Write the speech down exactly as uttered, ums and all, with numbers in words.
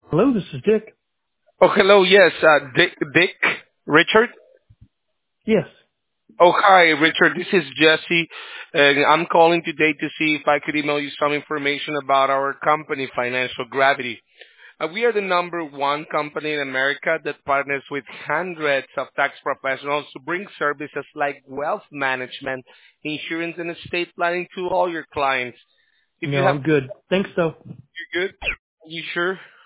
Hello, this is Dick. Oh, hello. Yes, uh, Dick, Dick, Richard. Yes. Oh, hi, Richard. This is Jesse, and I'm calling today to see if I could email you some information about our company, Financial Gravity. Uh, we are the number one company in America that partners with hundreds of tax professionals to bring services like wealth management, insurance, and estate planning to all your clients. If you No, have, I'm good. Thanks, though. you're good. You sure?